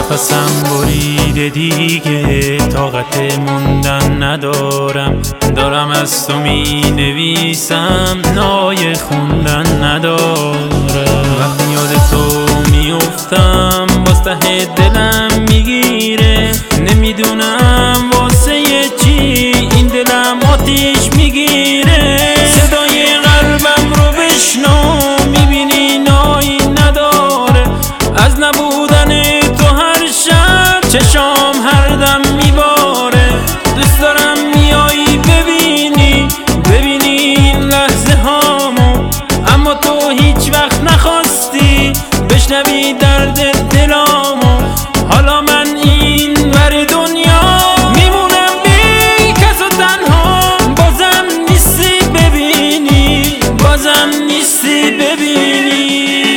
نفسم بریده دیگه، طاقت موندن ندارم. دارم از تو می نویسم، نای خوندن ندارم. وقتی یاد تو میافتم باز ته دلم میگیره. نمیدونم واسه چی این دلم آتیش میگیره. صدای قلبم رو بشنو، میبینی نایی نداره. از نبودن تو هر شب چشام هر دم میباره. دوست دارم میایی ببینی این لحظه هامو، اما تو هیچ وقت نخواستی بشنوی درد دلامو. حالا من این ور دنیا میمونم بی کس و تنها. بازم نیستی ببینی، بازم نیستی ببینی.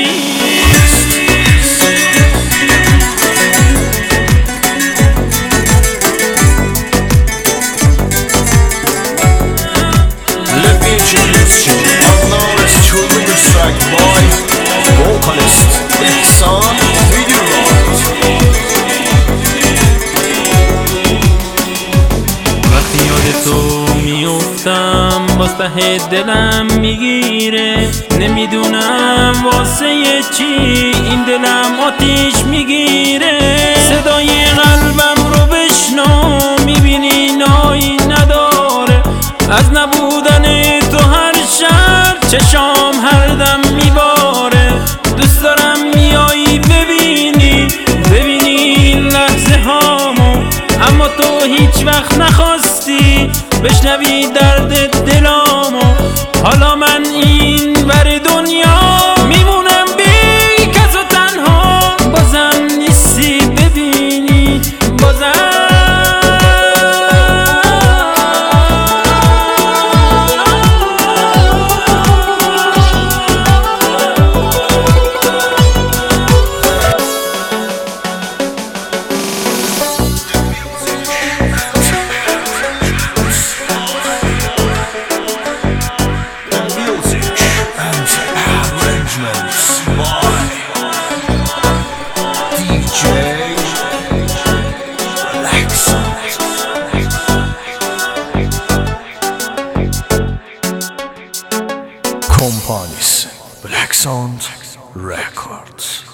vocalist Blackson Video Road. وقتی یاد تو میافتم باز ته دلم میگیره. نمیدونم واسه چی این دلم آتیش میگیره. صدای قلبم رو بشنو، میبینی نایی نداره. از نبودن تو هر شب چشام هر دم میباره. دوست دارم میایی ببینی این لحظه هامو، اما تو هیچ وقت نخواستی بشنوی درد دلامو. حالا من این ور دنیا میمونم بی کس و تنها. بازم نیستی ببینی، بازم Companies Black Sound Records.